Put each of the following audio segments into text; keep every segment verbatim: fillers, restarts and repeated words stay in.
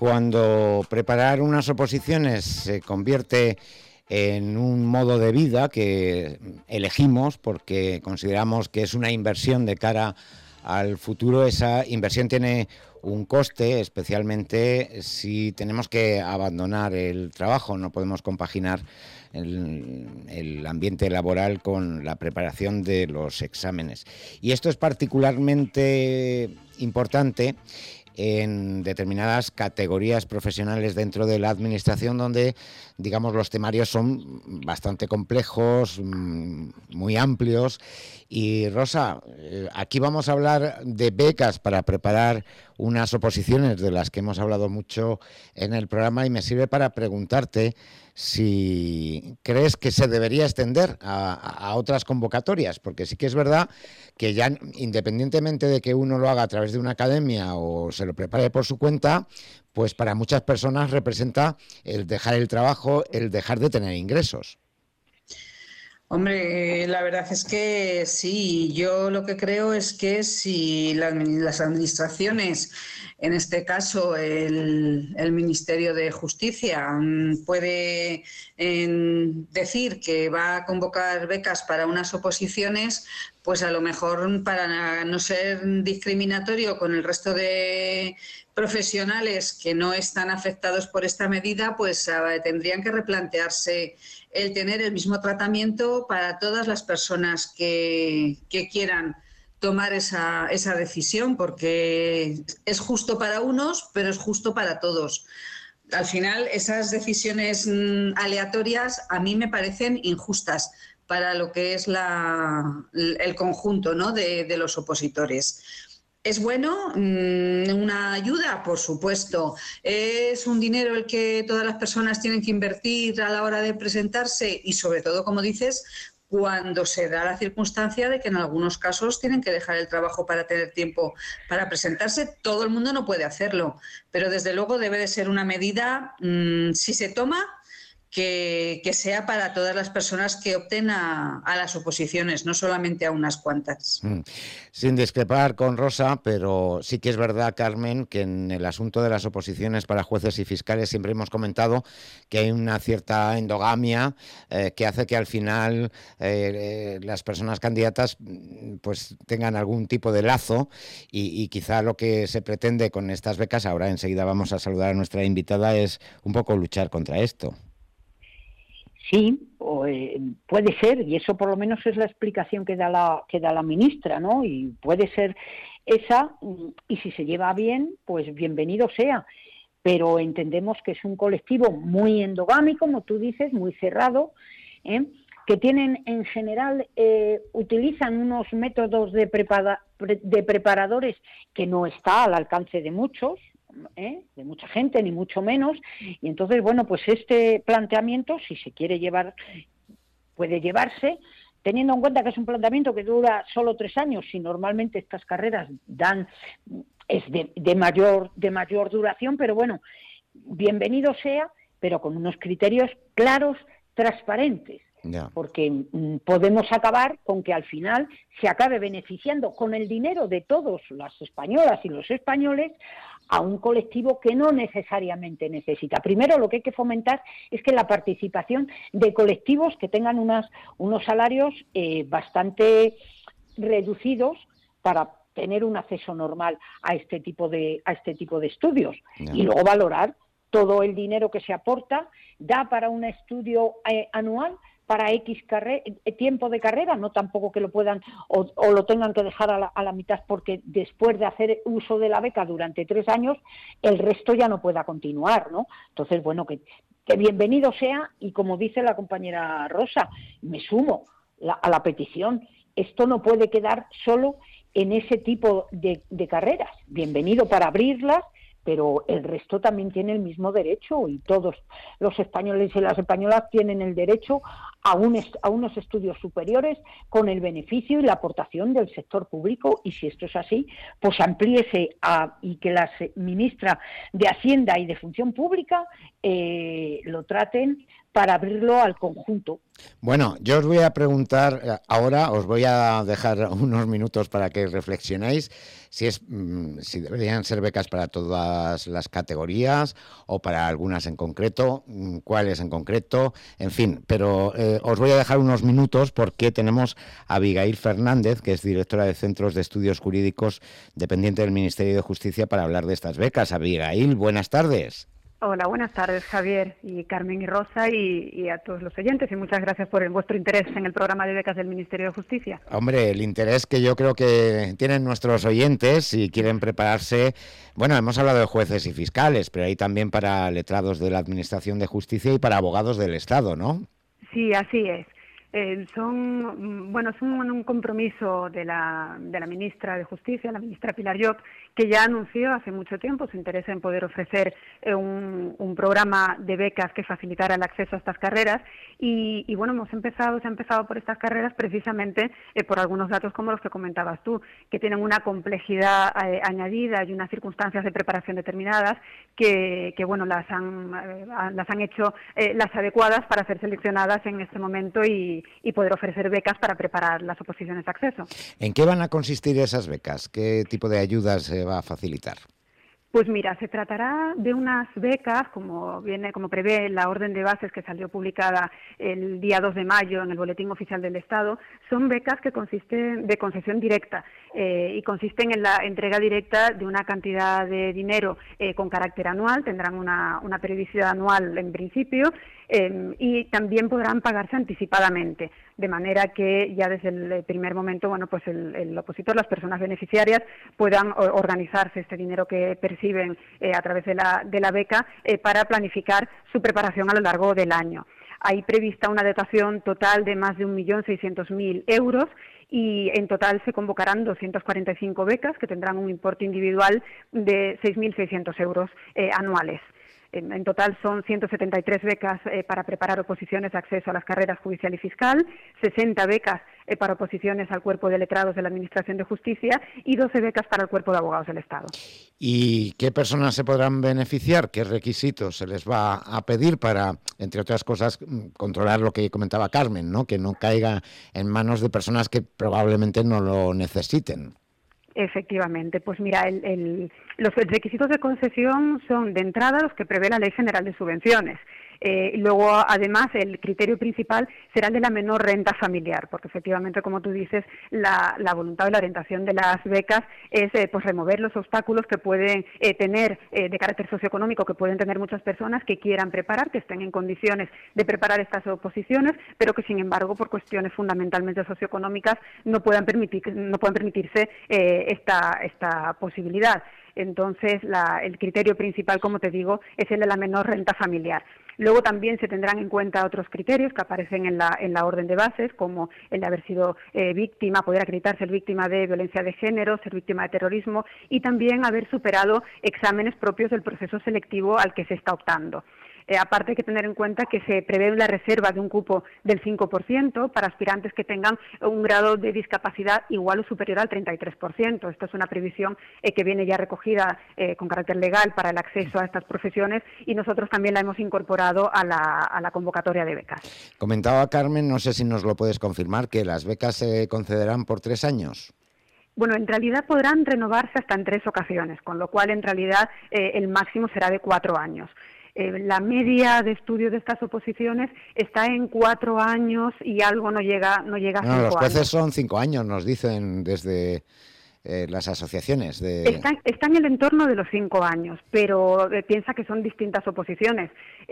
cuando preparar unas oposiciones se convierte en un modo de vida que elegimos porque consideramos que es una inversión de cara al futuro, esa inversión tiene un coste, especialmente si tenemos que abandonar el trabajo. No podemos compaginar el, el ambiente laboral con la preparación de los exámenes. Y esto es particularmente importante en determinadas categorías profesionales dentro de la administración, donde, digamos, los temarios son bastante complejos, muy amplios. Y Rosa, aquí vamos a hablar de becas para preparar unas oposiciones de las que hemos hablado mucho en el programa, y me sirve para preguntarte si crees que se debería extender a, a otras convocatorias, porque sí que es verdad que ya, independientemente de que uno lo haga a través de una academia o se lo prepare por su cuenta, pues para muchas personas representa el dejar el trabajo, el dejar de tener ingresos. Hombre, la verdad es que sí, yo lo que creo es que si la, las administraciones, en este caso el, el Ministerio de Justicia, puede en, decir que va a convocar becas para unas oposiciones, pues a lo mejor, para no ser discriminatorio con el resto de profesionales que no están afectados por esta medida, pues uh, tendrían que replantearse el tener el mismo tratamiento para todas las personas que, que quieran tomar esa, esa decisión, porque es justo para unos, pero es justo para todos. Al final, esas decisiones mmm, aleatorias a mí me parecen injustas para lo que es la, el conjunto, ¿no?, de, de los opositores. ¿Es bueno? ¿Una ayuda? Por supuesto. ¿Es un dinero el que todas las personas tienen que invertir a la hora de presentarse? Y sobre todo, como dices, cuando se da la circunstancia de que en algunos casos tienen que dejar el trabajo para tener tiempo para presentarse. Todo el mundo no puede hacerlo, pero desde luego debe de ser una medida, mmm, si se toma, Que, que sea para todas las personas que opten a, a las oposiciones, no solamente a unas cuantas. Sin discrepar con Rosa, pero sí que es verdad, Carmen, que en el asunto de las oposiciones para jueces y fiscales siempre hemos comentado que hay una cierta endogamia eh, que hace que al final eh, las personas candidatas pues tengan algún tipo de lazo, y, y quizá lo que se pretende con estas becas, ahora enseguida vamos a saludar a nuestra invitada, es un poco luchar contra esto. Sí, o, eh, puede ser, y eso por lo menos es la explicación que da la que da la ministra, ¿no? Y puede ser esa, y si se lleva bien, pues bienvenido sea. Pero entendemos que es un colectivo muy endogámico, como tú dices, muy cerrado, ¿eh? Que tienen en general, eh, utilizan unos métodos de, prepara, de preparadores que no está al alcance de muchos, ¿Eh? de mucha gente, ni mucho menos, y entonces, bueno, pues este planteamiento, si se quiere llevar, puede llevarse, teniendo en cuenta que es un planteamiento que dura solo tres años, y normalmente estas carreras dan, es de, de mayor, de mayor duración, pero bueno, bienvenido sea, pero con unos criterios claros, transparentes. Yeah. Porque mm, podemos acabar con que al final se acabe beneficiando con el dinero de todos, las españolas y los españoles, a un colectivo que no necesariamente necesita. Primero, lo que hay que fomentar es que la participación de colectivos que tengan unas, unos salarios eh, bastante reducidos para tener un acceso normal a este tipo de, a este tipo de estudios. Yeah. Y luego valorar todo el dinero que se aporta, da para un estudio eh, anual, para X carre- tiempo de carrera, no tampoco que lo puedan o, o lo tengan que dejar a la, a la mitad, porque después de hacer uso de la beca durante tres años, el resto ya no pueda continuar, ¿no? Entonces, bueno, que, que bienvenido sea, y como dice la compañera Rosa, me sumo la, a la petición, esto no puede quedar solo en ese tipo de, de carreras, bienvenido para abrirlas, pero el resto también tiene el mismo derecho, y todos los españoles y las españolas tienen el derecho a, un est- a unos estudios superiores con el beneficio y la aportación del sector público, y si esto es así, pues amplíese a, y que la ministra de Hacienda y de Función Pública eh, lo traten para abrirlo al conjunto. Bueno, yo os voy a preguntar ahora, os voy a dejar unos minutos para que reflexionéis si es si deberían ser becas para todas las categorías o para algunas en concreto, cuáles en concreto, en fin, pero eh, os voy a dejar unos minutos porque tenemos a Abigail Fernández, que es directora de Centros de Estudios Jurídicos dependiente del Ministerio de Justicia, para hablar de estas becas. Abigail, buenas tardes. Hola, buenas tardes, Javier y Carmen y Rosa y, y a todos los oyentes, y muchas gracias por el, vuestro interés en el programa de becas del Ministerio de Justicia. Hombre, el interés que yo creo que tienen nuestros oyentes si quieren prepararse. Bueno, hemos hablado de jueces y fiscales, pero hay también para letrados de la Administración de Justicia y para abogados del Estado, ¿no? Sí, así es. Eh, son, bueno, son un compromiso de la, de la ministra de Justicia, la ministra Pilar Llop, que ya anunció hace mucho tiempo su interés en poder ofrecer eh, un, un programa de becas que facilitara el acceso a estas carreras y, y bueno, hemos empezado, se ha empezado por estas carreras precisamente eh, por algunos datos como los que comentabas tú, que tienen una complejidad eh, añadida y unas circunstancias de preparación determinadas que, que bueno, las han, eh, las han hecho eh, las adecuadas para ser seleccionadas en este momento y y poder ofrecer becas para preparar las oposiciones de acceso. ¿En qué van a consistir esas becas? ¿Qué tipo de ayudas se va a facilitar? Pues mira, se tratará de unas becas, como viene, como prevé la orden de bases que salió publicada el día dos de mayo en el Boletín Oficial del Estado. Son becas que consisten de concesión directa eh, y consisten en la entrega directa de una cantidad de dinero eh, con carácter anual, tendrán una, una periodicidad anual en principio, eh, y también podrán pagarse anticipadamente, de manera que ya desde el primer momento, bueno, pues el, el opositor, las personas beneficiarias puedan organizarse este dinero que perciben eh, a través de la, de la beca eh, para planificar su preparación a lo largo del año. Hay prevista una dotación total de más de un millón seiscientos mil euros y en total se convocarán doscientas cuarenta y cinco becas que tendrán un importe individual de seis mil seiscientos euros eh, anuales. En total son ciento setenta y tres becas eh, para preparar oposiciones de acceso a las carreras judicial y fiscal, sesenta becas eh, para oposiciones al cuerpo de letrados de la Administración de Justicia y doce becas para el cuerpo de abogados del Estado. ¿Y qué personas se podrán beneficiar? ¿Qué requisitos se les va a pedir para, entre otras cosas, controlar lo que comentaba Carmen, ¿no? Que no caiga en manos de personas que probablemente no lo necesiten? Efectivamente, pues mira, el, el, los requisitos de concesión son de entrada los que prevé la Ley General de Subvenciones. Eh, luego, además, el criterio principal será el de la menor renta familiar, porque efectivamente, como tú dices, la, la voluntad de la orientación de las becas es eh, pues remover los obstáculos que pueden eh, tener eh, de carácter socioeconómico, que pueden tener muchas personas que quieran preparar, que estén en condiciones de preparar estas oposiciones, pero que sin embargo, por cuestiones fundamentalmente socioeconómicas, no puedan permitir, no puedan permitirse eh, esta, esta posibilidad. Entonces, la, el criterio principal, como te digo, es el de la menor renta familiar. Luego también se tendrán en cuenta otros criterios que aparecen en la, en la orden de bases, como el de haber sido eh, víctima, poder acreditar ser víctima de violencia de género, ser víctima de terrorismo y también haber superado exámenes propios del proceso selectivo al que se está optando. Eh, aparte hay que tener en cuenta que se prevé la reserva de un cupo del cinco por ciento para aspirantes que tengan un grado de discapacidad igual o superior al treinta y tres por ciento. Esto es una previsión eh, que viene ya recogida eh, con carácter legal para el acceso a estas profesiones y nosotros también la hemos incorporado a la, a la convocatoria de becas. Comentaba Carmen, no sé si nos lo puedes confirmar, que las becas se concederán por tres años. Bueno, en realidad podrán renovarse hasta en tres ocasiones, con lo cual en realidad eh, el máximo será de cuatro años. Eh, la media de estudio de estas oposiciones está en cuatro años y algo no llega, no llega a no, cinco los jueces años. Son cinco años, nos dicen desde eh, las asociaciones. De... Está, está en el entorno de los cinco años, pero eh, piensa que son distintas oposiciones.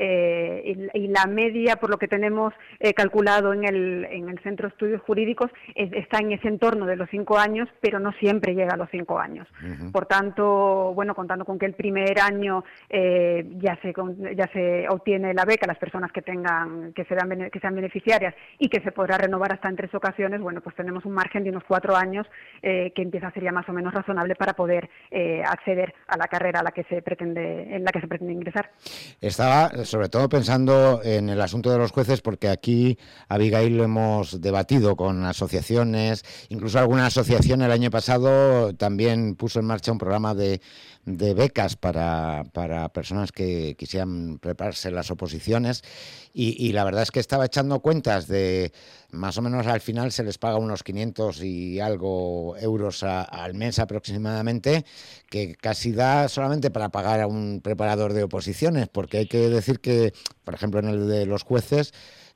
Eh, y, y la media, por lo que tenemos eh, calculado en el, en el Centro de Estudios Jurídicos, es, está en ese entorno de los cinco años, pero no siempre llega a los cinco años. Uh-huh. Por tanto, bueno, contando con que el primer año eh, ya se ya se obtiene la beca, las personas que tengan que sean, que sean beneficiarias y que se podrá renovar hasta en tres ocasiones, bueno, pues tenemos un margen de unos cuatro años eh, que empieza a ser ya más o menos razonable para poder eh, acceder a la carrera a la que se pretende, en la que se pretende ingresar. Estaba sobre todo pensando en el asunto de los jueces, porque aquí, Abigail, lo hemos debatido con asociaciones, incluso alguna asociación el año pasado también puso en marcha un programa de, de becas para, para personas que quisieran prepararse las oposiciones y, y la verdad es que estaba echando cuentas de más o menos al final se les paga unos quinientos y algo euros a, al mes aproximadamente, que casi da solamente para pagar a un preparador de oposiciones, porque hay que decir que, por ejemplo, en el de los jueces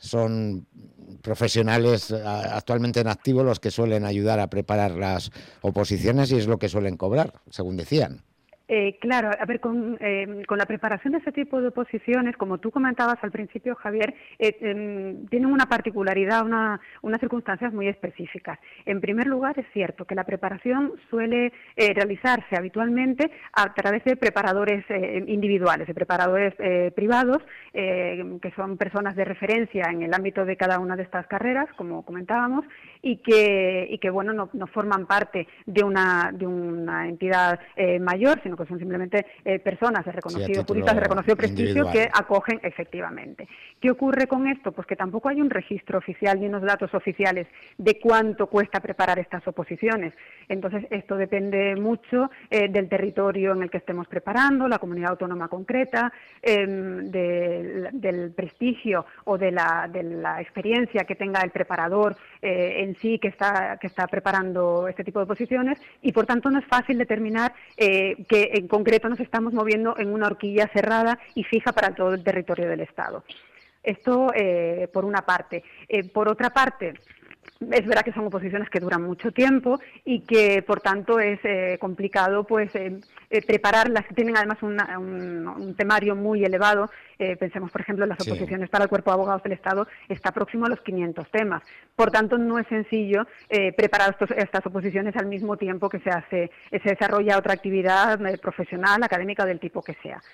son profesionales actualmente en activo los que suelen ayudar a preparar las oposiciones y es lo que suelen cobrar, según decían. Eh, claro, a ver, con, eh, con la preparación de ese tipo de oposiciones, como tú comentabas al principio, Javier, eh, eh, tienen una particularidad, una, unas circunstancias muy específicas. En primer lugar, es cierto que la preparación suele eh, realizarse habitualmente a través de preparadores eh, individuales, de preparadores eh, privados, eh, que son personas de referencia en el ámbito de cada una de estas carreras, como comentábamos, y que, y que bueno, no, no forman parte de una, de una entidad eh, mayor, sino que son simplemente eh, personas de reconocido, sí, juristas de reconocido prestigio individual, que acogen efectivamente. ¿Qué ocurre con esto? Pues que tampoco hay un registro oficial ni unos datos oficiales de cuánto cuesta preparar estas oposiciones. Entonces, esto depende mucho eh, del territorio en el que estemos preparando, la comunidad autónoma concreta, eh, de, del prestigio o de la, de la experiencia que tenga el preparador eh, en sí que está, que está preparando este tipo de oposiciones, y por tanto no es fácil determinar eh, que en concreto nos estamos moviendo en una horquilla cerrada y fija para todo el territorio del Estado. Esto eh, por una parte. Eh, por otra parte, es verdad que son oposiciones que duran mucho tiempo y que, por tanto, es eh, complicado pues eh, eh, prepararlas. Tienen además una, un, un temario muy elevado. Eh, pensemos, por ejemplo, en las oposiciones sí. para el Cuerpo de Abogados del Estado, está próximo a los quinientos temas. Por tanto, no es sencillo eh, preparar estos, estas oposiciones al mismo tiempo que se hace, se desarrolla otra actividad eh, profesional, académica, del tipo que sea.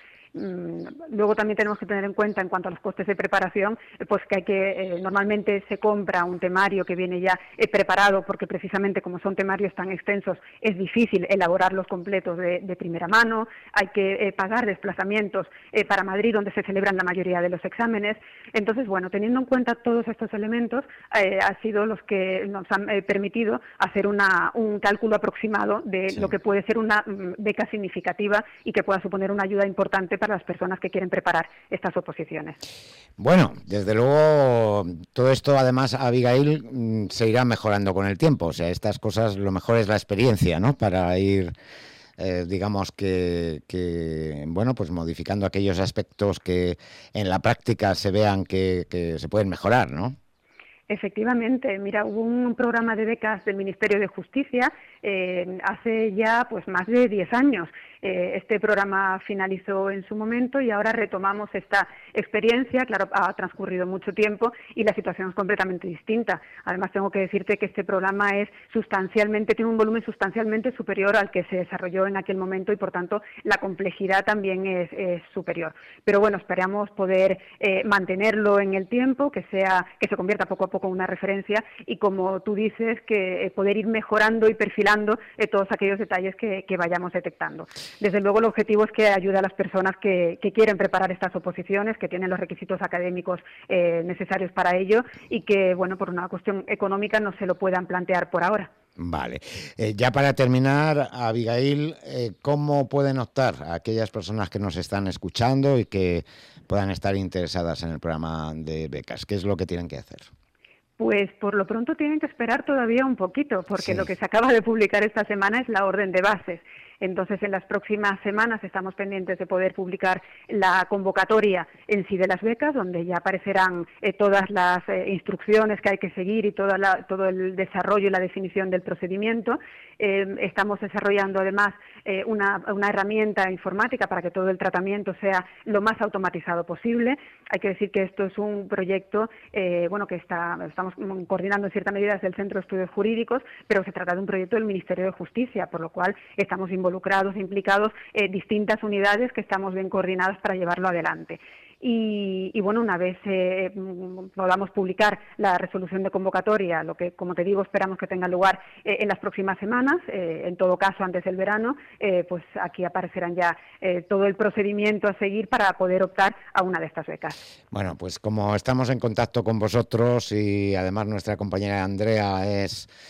Luego también tenemos que tener en cuenta, en cuanto a los costes de preparación, pues que hay que eh, normalmente se compra un temario que viene ya eh, preparado, porque precisamente como son temarios tan extensos es difícil elaborarlos completos de, de primera mano. Hay que eh, pagar desplazamientos eh, para Madrid, donde se celebran la mayoría de los exámenes. Entonces, bueno, teniendo en cuenta todos estos elementos, eh, han sido los que nos han eh, permitido hacer una, un cálculo aproximado de sí. lo que puede ser una mm, beca significativa y que pueda suponer una ayuda importante para las personas que quieren preparar estas oposiciones. Bueno, desde luego todo esto, además, Abigail, se irá mejorando con el tiempo. O sea, estas cosas, lo mejor es la experiencia, ¿no? Para ir, eh, digamos que, que, bueno, pues modificando aquellos aspectos que en la práctica se vean que, que se pueden mejorar, ¿no? Efectivamente, mira, hubo un programa de becas del Ministerio de Justicia eh, hace ya pues más de diez años. Eh, este programa finalizó en su momento y ahora retomamos esta experiencia. Claro, ha transcurrido mucho tiempo y la situación es completamente distinta. Además, tengo que decirte que este programa es sustancialmente, tiene un volumen sustancialmente superior al que se desarrolló en aquel momento y, por tanto, la complejidad también es, es superior. Pero bueno, esperamos poder eh, mantenerlo en el tiempo, que sea, que se convierta poco a poco en una referencia y, como tú dices, que eh, poder ir mejorando y perfilando eh, todos aquellos detalles que, que vayamos detectando. Desde luego, el objetivo es que ayude a las personas que, que quieren preparar estas oposiciones, que tienen los requisitos académicos eh, necesarios para ello y que, bueno, por una cuestión económica no se lo puedan plantear por ahora. Vale. Eh, ya para terminar, Abigail, eh, ¿cómo pueden optar a aquellas personas que nos están escuchando y que puedan estar interesadas en el programa de becas? ¿Qué es lo que tienen que hacer? Pues por lo pronto tienen que esperar todavía un poquito, porque sí. lo que se acaba de publicar esta semana es la orden de bases. Entonces, en las próximas semanas estamos pendientes de poder publicar la convocatoria en sí de las becas, donde ya aparecerán eh, todas las eh, instrucciones que hay que seguir y toda la, todo el desarrollo y la definición del procedimiento. Eh, estamos desarrollando, además, eh, una, una herramienta informática para que todo el tratamiento sea lo más automatizado posible. Hay que decir que esto es un proyecto eh, bueno, que está, estamos coordinando en cierta medida desde el Centro de Estudios Jurídicos, pero se trata de un proyecto del Ministerio de Justicia, por lo cual estamos involucrados involucrados, implicados, eh, distintas unidades que estamos bien coordinadas para llevarlo adelante. Y, y bueno, una vez eh, podamos publicar la resolución de convocatoria, lo que, como te digo, esperamos que tenga lugar eh, en las próximas semanas, eh, en todo caso antes del verano, eh, pues aquí aparecerán ya eh, todo el procedimiento a seguir para poder optar a una de estas becas. Bueno, pues como estamos en contacto con vosotros y además nuestra compañera Andrea es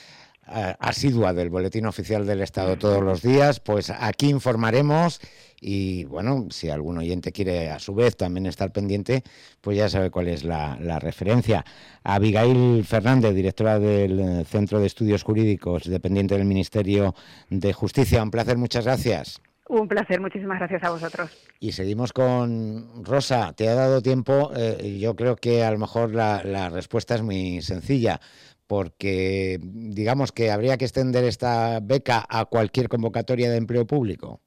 asidua del Boletín Oficial del Estado todos los días, pues aquí informaremos y, bueno, si algún oyente quiere a su vez también estar pendiente, pues ya sabe cuál es la, la referencia. Abigail Fernández, directora del Centro de Estudios Jurídicos, dependiente del Ministerio de Justicia. Un placer, muchas gracias. Un placer, muchísimas gracias a vosotros. Y seguimos con Rosa. ¿Te ha dado tiempo? Eh, yo creo que a lo mejor la, la respuesta es muy sencilla, porque digamos que habría que extender esta beca a cualquier convocatoria de empleo público.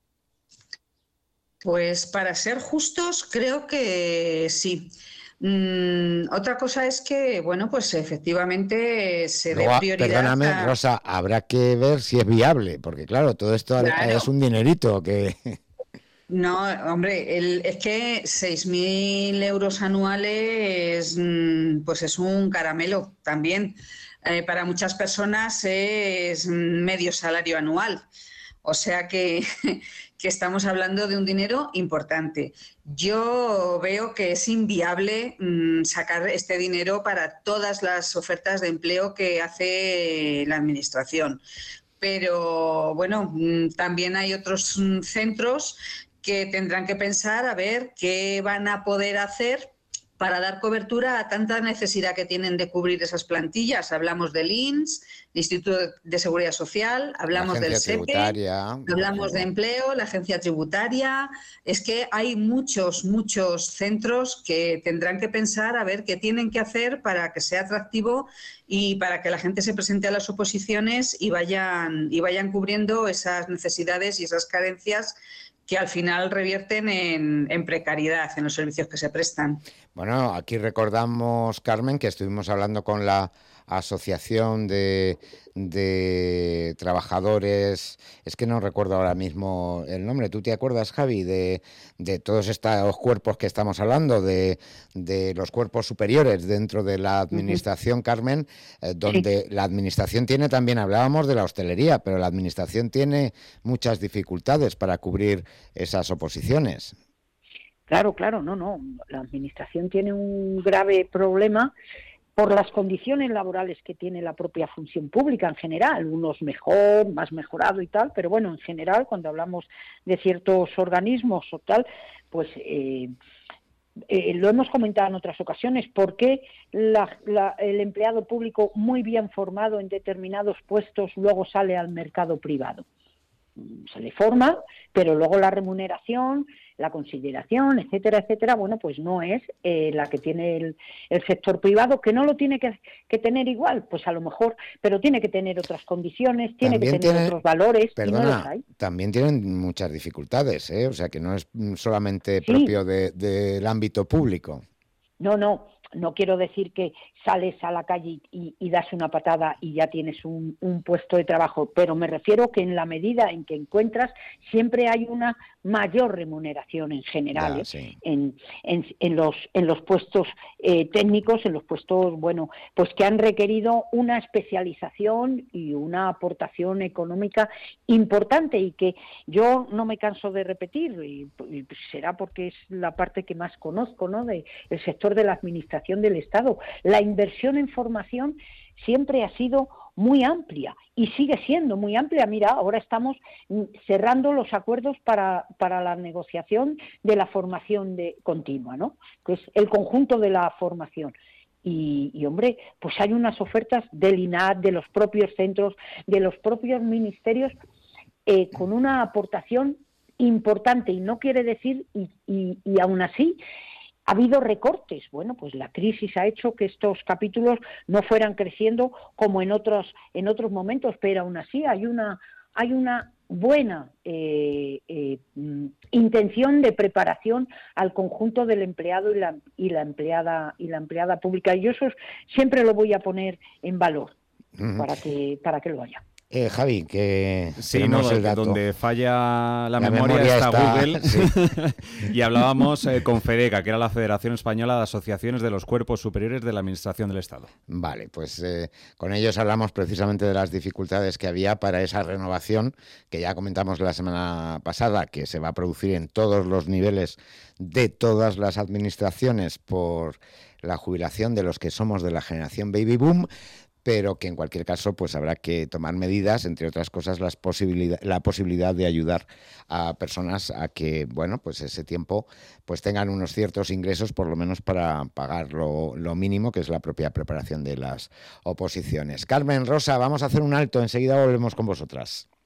Pues para ser justos, creo que sí. Mm, otra cosa es que, bueno, pues efectivamente se dé prioridad. Perdóname, a... Rosa, habrá que ver si es viable, porque claro, todo esto claro. es un dinerito que... No, hombre, el, es que seis mil euros anuales, pues es un caramelo también. Eh, para muchas personas es medio salario anual. O sea que, que estamos hablando de un dinero importante. Yo veo que es inviable mmm, sacar este dinero para todas las ofertas de empleo que hace la Administración. Pero bueno, mmm, también hay otros mmm, centros que tendrán que pensar a ver qué van a poder hacer para dar cobertura a tanta necesidad que tienen de cubrir esas plantillas. Hablamos del I N S, el Instituto de Seguridad Social, hablamos del S E P E, hablamos de empleo, la agencia tributaria. Es que hay muchos, muchos centros que tendrán que pensar a ver qué tienen que hacer para que sea atractivo y para que la gente se presente a las oposiciones y vayan, y vayan cubriendo esas necesidades y esas carencias que al final revierten en, en precariedad en los servicios que se prestan. Bueno, aquí recordamos, Carmen, que estuvimos hablando con la Asociación de, de Trabajadores, es que no recuerdo ahora mismo el nombre, ¿tú te acuerdas, Javi, de, de todos estos cuerpos que estamos hablando, de, de los cuerpos superiores dentro de la Administración, uh-huh. Carmen, eh, donde sí. La Administración tiene también, hablábamos de la hostelería, pero la Administración tiene muchas dificultades para cubrir esas oposiciones. Claro, claro, no, no, la Administración tiene un grave problema por las condiciones laborales que tiene la propia función pública en general, unos mejor, más mejorado y tal, pero bueno, en general, cuando hablamos de ciertos organismos o tal, pues eh, eh, lo hemos comentado en otras ocasiones, ¿por qué la, la, el empleado público muy bien formado en determinados puestos luego sale al mercado privado? Se le forma, pero luego la remuneración, la consideración, etcétera, etcétera, bueno, pues no es eh, la que tiene el, el sector privado, que no lo tiene que, que tener igual, pues a lo mejor, pero tiene que tener otras condiciones, tiene también que tener tiene, otros valores, perdona, y no los hay. También tienen muchas dificultades, ¿eh? O sea, que no es solamente propio sí. de, del ámbito público. No, no, no quiero decir que sales a la calle y, y das una patada y ya tienes un, un puesto de trabajo, pero me refiero que en la medida en que encuentras siempre hay una mayor remuneración en general, ya, ¿eh? sí. en, en, en, los, en los puestos eh, técnicos, en los puestos, bueno, pues que han requerido una especialización y una aportación económica importante y que yo no me canso de repetir, y, y será porque es la parte que más conozco, ¿no?, del sector de la administración del Estado. La inversión en formación siempre ha sido muy amplia y sigue siendo muy amplia. Mira, ahora estamos cerrando los acuerdos para, para la negociación de la formación de, continua, ¿no?, que es el conjunto de la formación. Y, y, hombre, pues hay unas ofertas del I N A T, de los propios centros, de los propios ministerios, eh, con una aportación importante, y no quiere decir, y, y, y aún así, ha habido recortes. Bueno, pues la crisis ha hecho que estos capítulos no fueran creciendo como en otros en otros momentos, pero aún así hay una hay una buena eh, eh, intención de preparación al conjunto del empleado y la y la empleada y la empleada pública, y yo eso siempre lo voy a poner en valor uh-huh. para que para que lo haya. Eh, Javi, que sí, no, el dato. Donde falla la, la memoria, memoria está, está Google. Sí. Y hablábamos eh, con FEDECA, que era la Federación Española de Asociaciones de los Cuerpos Superiores de la Administración del Estado. Vale, pues eh, con ellos hablamos precisamente de las dificultades que había para esa renovación, que ya comentamos la semana pasada, que se va a producir en todos los niveles de todas las administraciones por la jubilación de los que somos de la generación Baby Boom. pero que en cualquier caso pues habrá que tomar medidas, entre otras cosas las posibilidad, la posibilidad de ayudar a personas a que, bueno, pues ese tiempo pues tengan unos ciertos ingresos, por lo menos para pagar lo, lo mínimo, que es la propia preparación de las oposiciones. Carmen, Rosa, vamos a hacer un alto, enseguida volvemos con vosotras.